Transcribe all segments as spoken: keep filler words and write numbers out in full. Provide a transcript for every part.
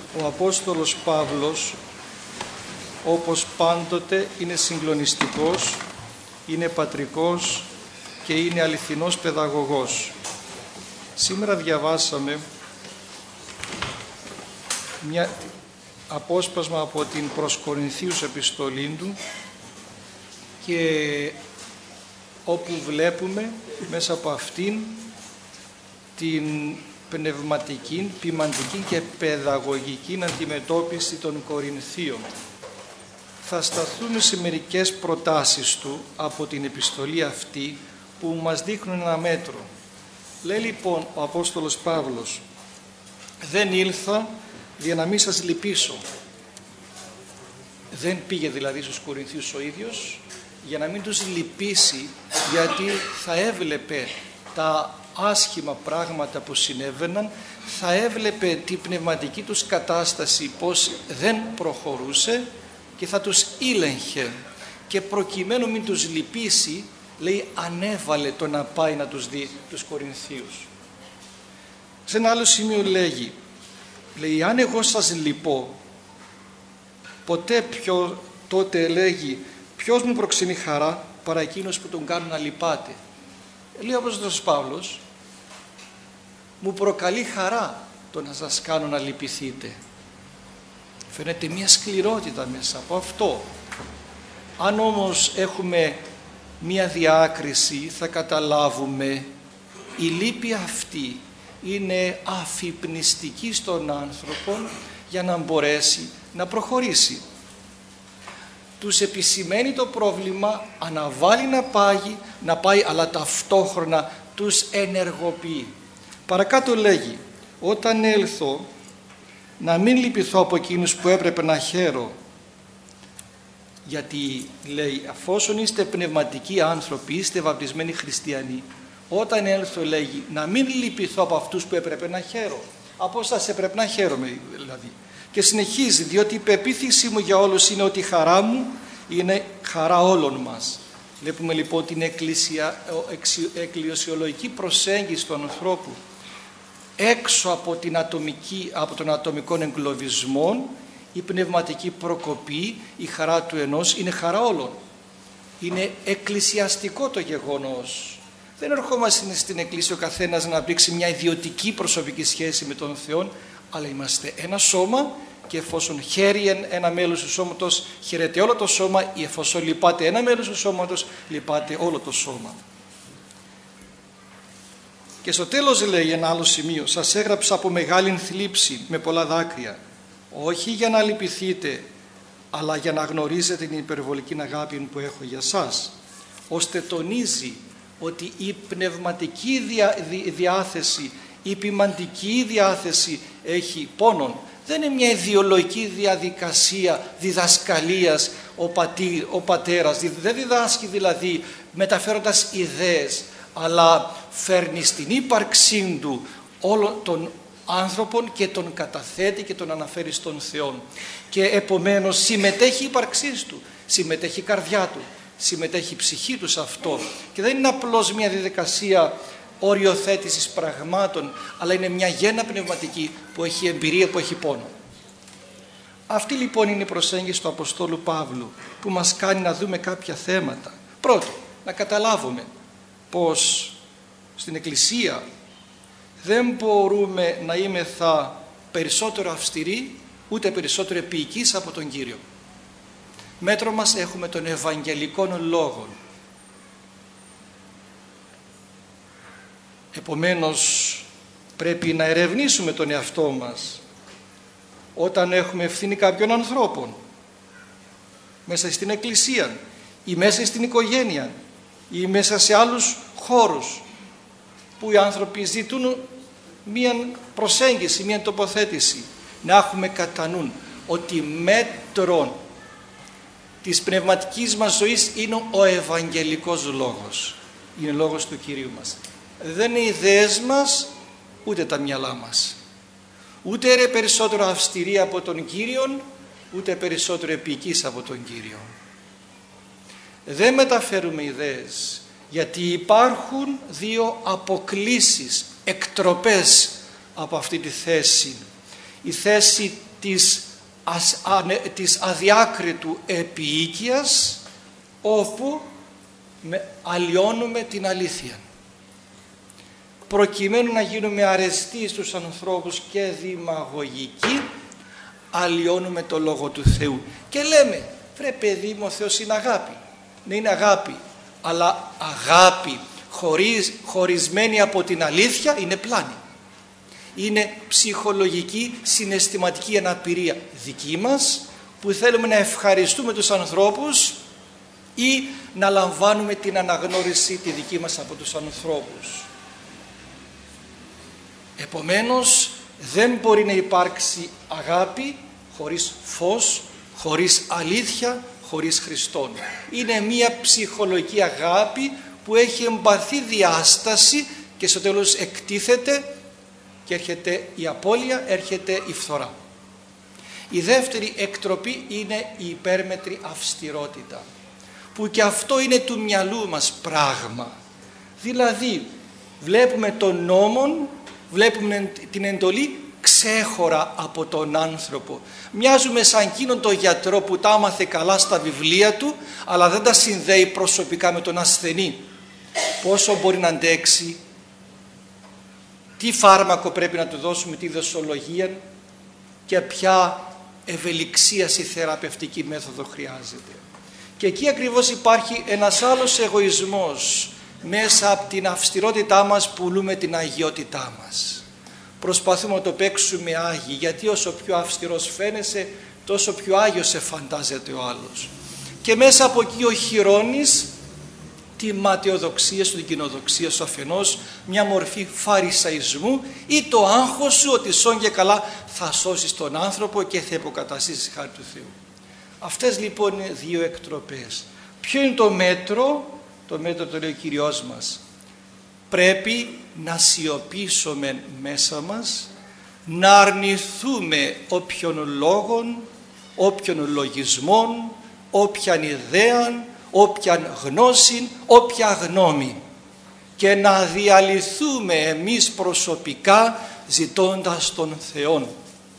Ο Απόστολος Παύλος, όπως πάντοτε, είναι συγκλονιστικός, είναι πατρικός και είναι αληθινός παιδαγωγός. Σήμερα διαβάσαμε μια απόσπασμα από την προς Κορινθίους επιστολή του, και όπου βλέπουμε μέσα από αυτήν την πνευματική, ποιμαντική και παιδαγωγική αντιμετώπιση των Κορινθίων. Θα σταθούμε σε μερικές προτάσεις του από την επιστολή αυτή που μας δείχνουν ένα μέτρο. Λέει λοιπόν ο Απόστολος Παύλος: «Δεν ήλθα για να μην σας λυπήσω». Δεν πήγε δηλαδή στους Κορινθίους ο ίδιος για να μην τους λυπήσει, γιατί θα έβλεπε τα άσχημα πράγματα που συνέβαιναν, θα έβλεπε την πνευματική τους κατάσταση πως δεν προχωρούσε και θα τους ήλεγχε, και προκειμένου μην τους λυπήσει, λέει, ανέβαλε το να πάει να τους δει τους Κορινθίους. Σε ένα άλλο σημείο λέγει, λέει, αν εγώ σας λυπώ, ποτέ πιο, τότε λέγει, ποιος μου προξενεί χαρά παρά εκείνος που τον κάνουν να λυπάται. Λέει ο Απόστολος Παύλος, μου προκαλεί χαρά το να σας κάνω να λυπηθείτε. Φαίνεται μια σκληρότητα μέσα από αυτό. Αν όμως έχουμε μια διάκριση, θα καταλάβουμε η λύπη αυτή είναι αφυπνιστική στον άνθρωπο για να μπορέσει να προχωρήσει. Τους επισημαίνει το πρόβλημα, αναβάλει να πάει, να πάει αλλά ταυτόχρονα τους ενεργοποιεί. Παρακάτω λέγει, όταν έλθω να μην λυπηθώ από εκείνους που έπρεπε να χαίρω, γιατί λέει, αφόσον είστε πνευματικοί άνθρωποι, είστε βαπτισμένοι χριστιανοί, όταν έλθω, λέγει, να μην λυπηθώ από αυτούς που έπρεπε να χαίρω. Από σας έπρεπε να χαίρομαι δηλαδή. Και συνεχίζει, διότι η πεποίθηση μου για όλους είναι ότι η χαρά μου είναι χαρά όλων μας. Βλέπουμε λοιπόν την εκκλησια, εκκλησιολογική προσέγγιση του ανθρώπου έξω από, την ατομική, από τον ατομικό εγκλωβισμό. Η πνευματική προκοπή, η χαρά του ενός είναι χαρά όλων. Είναι εκκλησιαστικό το γεγονός. Δεν ερχόμαστε στην εκκλησία ο καθένας να αναπτύξει μια ιδιωτική προσωπική σχέση με τον Θεό, αλλά είμαστε ένα σώμα, και εφόσον χαίρει ένα μέλος του σώματος, χαιρετεί όλο το σώμα, ή εφόσον λυπάται ένα μέλος του σώματος, λυπάται όλο το σώμα. Και στο τέλος λέει ένα άλλο σημείο, σας έγραψα από μεγάλη θλίψη με πολλά δάκρυα, όχι για να λυπηθείτε, αλλά για να γνωρίζετε την υπερβολική αγάπη που έχω για σας. Ώστε τονίζει ότι η πνευματική διά, δι, διάθεση, η ποιμαντική διάθεση έχει πόνον. Δεν είναι μια ιδεολογική διαδικασία διδασκαλίας ο, πατή, ο πατέρας. Δεν διδάσκει δηλαδή μεταφέροντας ιδέες, αλλά φέρνει στην ύπαρξή του όλων των άνθρωπον και τον καταθέτει και τον αναφέρει στον Θεό. Και επομένως συμμετέχει η ύπαρξή του, συμμετέχει η καρδιά του, συμμετέχει η ψυχή του σε αυτό. Και δεν είναι απλώς μια διαδικασία οριοθέτησης πραγμάτων, αλλά είναι μια γέννα πνευματική που έχει εμπειρία, που έχει πόνο. Αυτή λοιπόν είναι η προσέγγιση του Αποστόλου Παύλου, που μας κάνει να δούμε κάποια θέματα. Πρώτον, να καταλάβουμε πως στην Εκκλησία δεν μπορούμε να είμεθα περισσότερο αυστηροί ούτε περισσότερο επίοικείς από τον Κύριο. Μέτρο μας έχουμε τον Ευαγγελικών Λόγων. Επομένως πρέπει να ερευνήσουμε τον εαυτό μας όταν έχουμε ευθύνη κάποιων ανθρώπων, μέσα στην Εκκλησία ή μέσα στην οικογένεια ή μέσα σε άλλους χώρους που οι άνθρωποι ζητούν μία προσέγγιση, μία τοποθέτηση. Να έχουμε κατά νου ότι μέτρον της πνευματικής μας ζωής είναι ο Ευαγγελικός Λόγος. Είναι λόγος του Κυρίου μας. Δεν είναι οι ιδέες μας, ούτε τα μυαλά μας. Ούτε είναι περισσότερο αυστηρή από τον Κύριον, ούτε περισσότερο επικείς από τον Κύριο. Δεν μεταφέρουμε ιδέες, γιατί υπάρχουν δύο αποκλίσεις, εκτροπές από αυτή τη θέση. Η θέση της, ας, ανε, της αδιάκριτου επιοίκειας, όπου με, αλλοιώνουμε την αλήθεια. Προκειμένου να γίνουμε αρεστοί στους ανθρώπους και δημαγωγικοί, αλλοιώνουμε το Λόγο του Θεού και λέμε, βρε παιδί μου, ο Θεός είναι αγάπη. Ναι, είναι αγάπη, αλλά αγάπη χωρίς, χωρισμένη από την αλήθεια είναι πλάνη. Είναι ψυχολογική, συναισθηματική αναπηρία δική μας, που θέλουμε να ευχαριστούμε τους ανθρώπους ή να λαμβάνουμε την αναγνώριση τη δική μας από τους ανθρώπους. Επομένως, δεν μπορεί να υπάρξει αγάπη χωρίς φως, χωρίς αλήθεια, χωρίς Χριστόν. Είναι μία ψυχολογική αγάπη που έχει εμπαθή διάσταση και στο τέλος εκτίθεται και έρχεται η απώλεια, έρχεται η φθορά. Η δεύτερη εκτροπή είναι η υπέρμετρη αυστηρότητα, που και αυτό είναι του μυαλού μας πράγμα. Δηλαδή βλέπουμε τον νόμο, βλέπουμε την εντολή ξέχωρα από τον άνθρωπο. Μοιάζουμε σαν εκείνον τον γιατρό που τα άμαθε καλά στα βιβλία του, αλλά δεν τα συνδέει προσωπικά με τον ασθενή. Πόσο μπορεί να αντέξει, τι φάρμακο πρέπει να του δώσουμε, τι δοσολογία και ποια ευελιξία στη θεραπευτική μέθοδο χρειάζεται. Και εκεί ακριβώς υπάρχει ένας άλλος εγωισμός. Μέσα από την αυστηρότητά μας πουλούμε την αγιότητά μας. Προσπαθούμε να το παίξουμε άγιοι, γιατί όσο πιο αυστηρός φαίνεσαι, τόσο πιο άγιος σε φαντάζεται ο άλλος. Και μέσα από εκεί οχυρώνεις τη ματαιοδοξία σου, την κοινοδοξία σου αφενός, μια μορφή φαρισαϊσμού, ή το άγχος σου ότι σόν και καλά θα σώσεις τον άνθρωπο και θα υποκαταστήσεις χάρη του Θεού. Αυτές λοιπόν είναι δύο εκτροπές. Ποιο είναι το μέτρο? Το μέτρο το λέει ο Κυριός μας. Πρέπει να σιωπήσουμε μέσα μας, να αρνηθούμε όποιον λόγον, όποιον λογισμόν, όποιαν ιδέα, όποιαν γνώση, όποια γνώμη, και να διαλυθούμε εμείς προσωπικά ζητώντας τον Θεόν.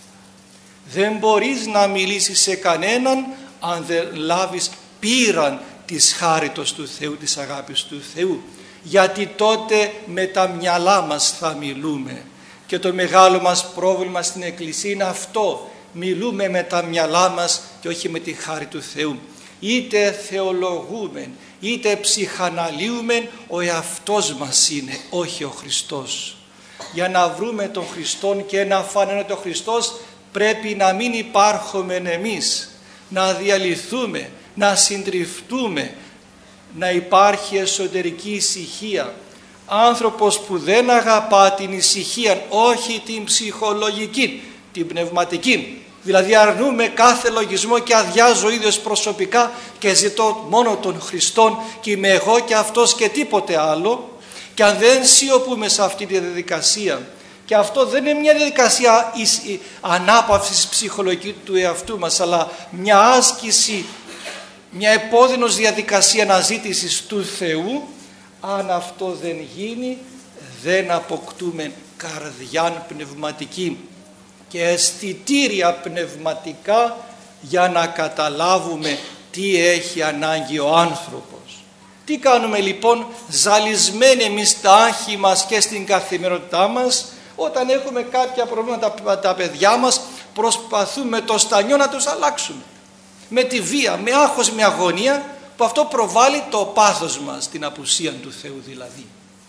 Δεν μπορείς να μιλήσεις σε κανέναν αν δεν λάβεις πείραν της χάριτος του Θεού, της αγάπης του Θεού, γιατί τότε με τα μυαλά μας θα μιλούμε. Και το μεγάλο μας πρόβλημα στην Εκκλησία είναι αυτό, μιλούμε με τα μυαλά μας και όχι με τη χάρη του Θεού. Είτε θεολογούμε, είτε ψυχαναλύουμε, ο εαυτός μας είναι, όχι ο Χριστός. Για να βρούμε τον Χριστόν και να φανένεται ο Χριστός, πρέπει να μην υπάρχουμε εμείς, να διαλυθούμε, να συντριφτούμε, να υπάρχει εσωτερική ησυχία. Άνθρωπος που δεν αγαπά την ησυχία, όχι την ψυχολογική, την πνευματική, δηλαδή αρνούμε κάθε λογισμό και αδειάζω ίδιος προσωπικά και ζητώ μόνο τον Χριστόν και είμαι εγώ και αυτός και τίποτε άλλο, και αν δεν σιωπούμε σε αυτή τη διαδικασία, και αυτό δεν είναι μια διαδικασία ανάπαυσης ψυχολογική του εαυτού μας, αλλά μια άσκηση, μια επώδυνος διαδικασία αναζήτησης του Θεού, αν αυτό δεν γίνει δεν αποκτούμε καρδιά πνευματική και αισθητήρια πνευματικά για να καταλάβουμε τι έχει ανάγκη ο άνθρωπος. Τι κάνουμε λοιπόν ζαλισμένοι εμείς στα άγχη μας και στην καθημερινότητά μας? Όταν έχουμε κάποια προβλήματα τα παιδιά μας, προσπαθούμε το στανιό να τους αλλάξουμε με τη βία, με άγχος, με αγωνία, που αυτό προβάλλει το πάθος μας, την απουσία του Θεού δηλαδή.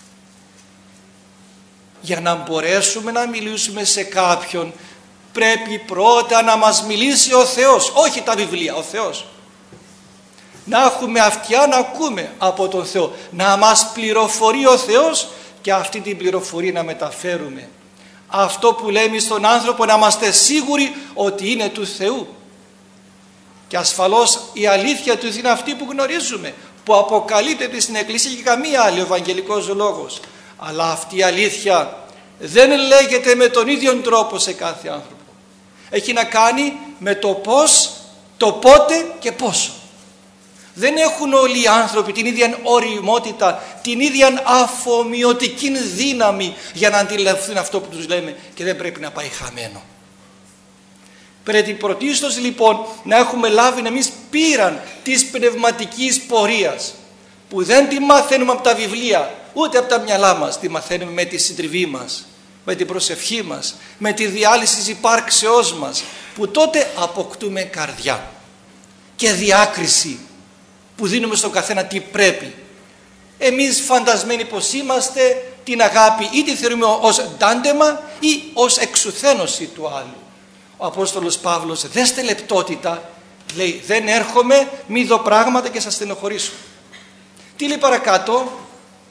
Για να μπορέσουμε να μιλήσουμε σε κάποιον, πρέπει πρώτα να μας μιλήσει ο Θεός, όχι τα βιβλία, ο Θεός. Να έχουμε αυτιά να ακούμε από τον Θεό, να μας πληροφορεί ο Θεός και αυτή την πληροφορία να μεταφέρουμε. Αυτό που λέμε στον άνθρωπο να είμαστε σίγουροι ότι είναι του Θεού. Και ασφαλώς η αλήθεια του είναι αυτή που γνωρίζουμε, που αποκαλύπτεται στην Εκκλησία και καμία άλλη, ο Ευαγγελικός λόγος. Αλλά αυτή η αλήθεια δεν λέγεται με τον ίδιο τρόπο σε κάθε άνθρωπο. Έχει να κάνει με το πώς, το πότε και πόσο. Δεν έχουν όλοι οι άνθρωποι την ίδια ωριμότητα, την ίδια αφομοιωτική δύναμη για να αντιληφθούν αυτό που τους λέμε, και δεν πρέπει να πάει χαμένο. Πρέπει πρωτίστως λοιπόν να έχουμε λάβει εμείς πείραν της πνευματικής πορείας, που δεν τη μαθαίνουμε από τα βιβλία, ούτε από τα μυαλά μας, τη μαθαίνουμε με τη συντριβή μας, με την προσευχή μας, με τη διάλυση της υπάρξεώς μας, που τότε αποκτούμε καρδιά και διάκριση που δίνουμε στον καθένα τι πρέπει. Εμείς φαντασμένοι πως είμαστε, την αγάπη ή τη θεωρούμε ως ντάντεμα ή ως εξουθένωση του άλλου. Ο Απόστολος Παύλος, δέστε λεπτότητα, λέει, δεν έρχομαι μη δω πράγματα και σας στενοχωρήσω. Τι λέει παρακάτω?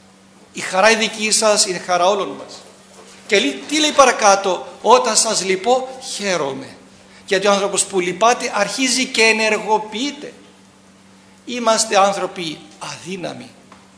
Η χαρά η δική σας είναι χαρά όλων μας. Και τι λέει παρακάτω? Όταν σας λυπώ χαίρομαι. Γιατί ο άνθρωπος που λυπάται αρχίζει και ενεργοποιείται. Είμαστε άνθρωποι αδύναμοι.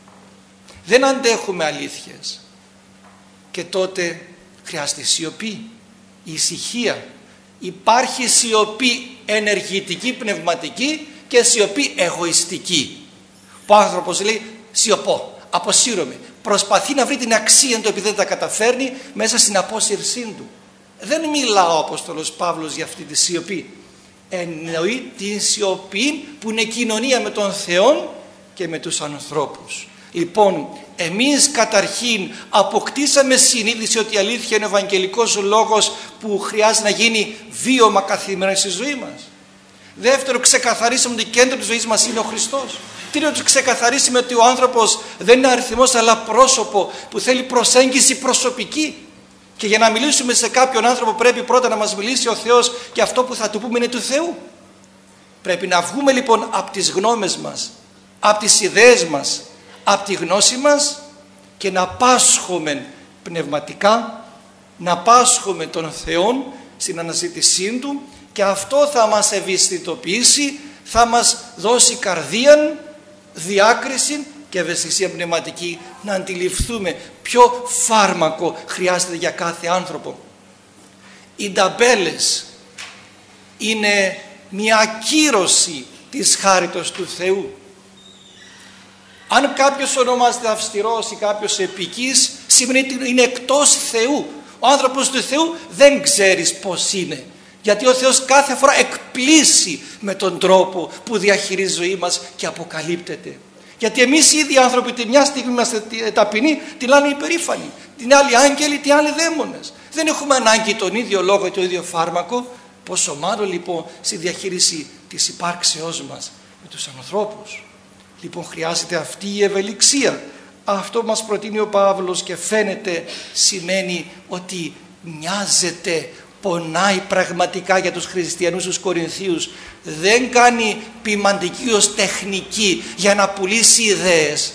Δεν αντέχουμε αλήθειες. Και τότε χρειάζεται σιωπή, ησυχία. Υπάρχει σιωπή ενεργητική, πνευματική και σιωπή εγωιστική. Ο άνθρωπος λέει σιωπώ, αποσύρωμαι. Προσπαθεί να βρει την αξία του επειδή δεν τα καταφέρνει μέσα στην απόσυρσή του. Δεν μιλάω ο Απόστολος Παύλος για αυτή τη σιωπή. Εννοεί την σιωπή που είναι κοινωνία με τον Θεό και με τους ανθρώπους. Λοιπόν, εμείς καταρχήν αποκτήσαμε συνείδηση ότι η αλήθεια είναι ο Ευαγγελικός λόγος που χρειάζεται να γίνει βίωμα καθημερινά στη ζωή μας. Δεύτερο, ξεκαθαρίσαμε ότι κέντρο της ζωής μας είναι ο Χριστός. Τρίτο, ξεκαθαρίσαμε ότι ο άνθρωπος δεν είναι αριθμός αλλά πρόσωπο που θέλει προσέγγιση προσωπική. Και για να μιλήσουμε σε κάποιον άνθρωπο πρέπει πρώτα να μας μιλήσει ο Θεός και αυτό που θα του πούμε είναι του Θεού. Πρέπει να βγούμε λοιπόν από τις γνώμες μας, από τις ιδέες μας, από τη γνώση μας και να πάσχουμε πνευματικά, να πάσχουμε τον Θεό στην αναζήτησή Του και αυτό θα μας ευαισθητοποιήσει, θα μας δώσει καρδία, διάκριση και ευαισθησία πνευματική να αντιληφθούμε ποιο φάρμακο χρειάζεται για κάθε άνθρωπο. Οι ταμπέλες είναι μια ακύρωση της χάριτος του Θεού. Αν κάποιος ονομάζεται αυστηρός ή κάποιος επικής, σημαίνει ότι είναι εκτός Θεού. Ο άνθρωπος του Θεού δεν ξέρεις πώς είναι. Γιατί ο Θεός κάθε φορά εκπλήσει με τον τρόπο που διαχειρίζει ζωή μας και αποκαλύπτεται. Γιατί εμείς οι ίδιοι άνθρωποι τη μια στιγμή είμαστε ταπεινοί, την άλλη υπερήφανοι, την άλλη άγγελοι, την άλλη δαίμονες. Δεν έχουμε ανάγκη τον ίδιο λόγο ή το ίδιο φάρμακο, πόσο μάλλον λοιπόν στη διαχείριση της υπάρξεώς μας με τους ανθρώπους. Λοιπόν, χρειάζεται αυτή η ευελιξία. Αυτό μας προτείνει ο Παύλος και φαίνεται σημαίνει ότι νοιάζεται, πονάει πραγματικά για τους χριστιανούς τους Κορινθίους. Δεν κάνει ποιμαντική ως τεχνική για να πουλήσει ιδέες,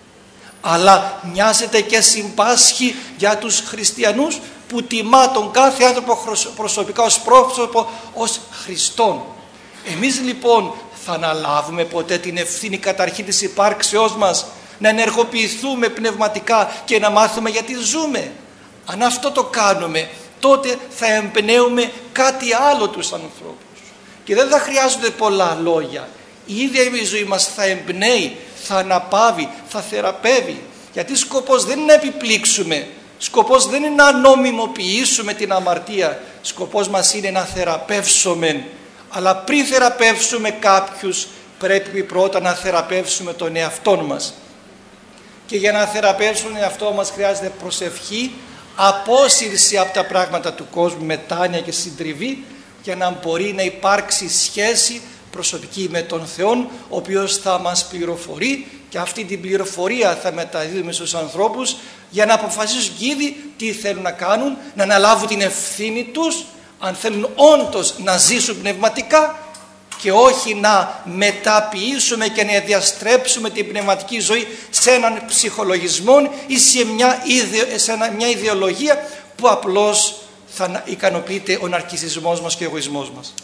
αλλά νοιάζεται και συμπάσχει για τους χριστιανούς που τιμά τον κάθε άνθρωπο προσωπικά ως πρόσωπο, ως Χριστόν. Εμείς λοιπόν θα αναλάβουμε ποτέ την ευθύνη καταρχήν της υπάρξεώς μας, να ενεργοποιηθούμε πνευματικά και να μάθουμε γιατί ζούμε? Αν αυτό το κάνουμε, τότε θα εμπνέουμε κάτι άλλο τους ανθρώπους και δεν θα χρειάζονται πολλά λόγια. Η ίδια η ζωή μας θα εμπνέει, θα αναπαύει, θα θεραπεύει. Γιατί σκοπός δεν είναι να επιπλήξουμε, σκοπός δεν είναι να νομιμοποιήσουμε την αμαρτία, σκοπός μας είναι να θεραπεύσουμε. Αλλά πριν θεραπεύσουμε κάποιους πρέπει πρώτα να θεραπεύσουμε τον εαυτό μας. Και για να θεραπεύσουμε τον εαυτό μας χρειάζεται προσευχή, απόσυρση από τα πράγματα του κόσμου, μετάνοια και συντριβή, για να μπορεί να υπάρξει σχέση προσωπική με τον Θεό, ο οποίος θα μας πληροφορεί και αυτή την πληροφορία θα μεταδίδουμε στους ανθρώπους για να αποφασίσουν ήδη τι θέλουν να κάνουν, να αναλάβουν την ευθύνη τους αν θέλουν όντως να ζήσουν πνευματικά και όχι να μεταποιήσουμε και να διαστρέψουμε την πνευματική ζωή σε έναν ψυχολογισμό ή σε μια, ιδε, σε ένα, μια ιδεολογία που απλώς θα ικανοποιείται ο ναρκισσισμός μας και ο εγωισμός μας.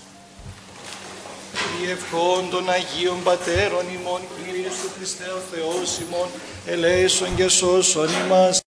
Η ευχών των Αγίων Πατέρων ημών, Κύριε Ιησού Χριστέ ο Θεός ημών, ελέησον και σώσον ημάς.